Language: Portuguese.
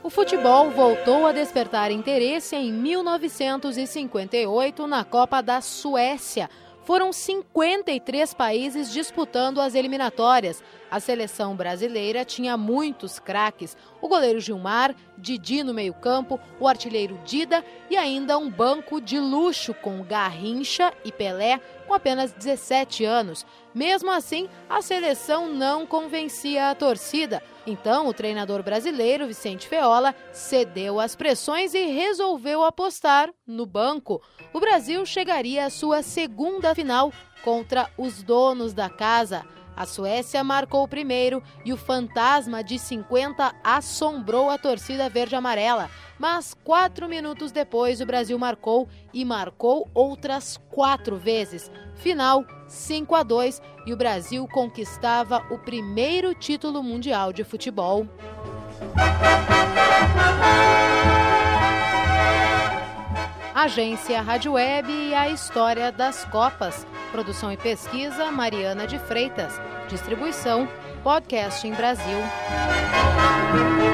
O futebol voltou a despertar interesse em 1958 na Copa da Suécia. Foram 53 países disputando as eliminatórias. A seleção brasileira tinha muitos craques. O goleiro Gilmar, Didi no meio-campo, o artilheiro Dida e ainda um banco de luxo com Garrincha e Pelé com apenas 17 anos. Mesmo assim, a seleção não convencia a torcida. Então, o treinador brasileiro, Vicente Feola, cedeu às pressões e resolveu apostar no banco. O Brasil chegaria à sua segunda final contra os donos da casa. A Suécia marcou o primeiro e o fantasma de 50 assombrou a torcida verde-amarela. Mas 4 minutos depois o Brasil marcou e marcou outras 4 vezes. Final 5-2 e o Brasil conquistava o primeiro título mundial de futebol. Agência Rádio Web e a história das Copas. Produção e pesquisa, Mariana de Freitas. Distribuição, Podcasting Brasil.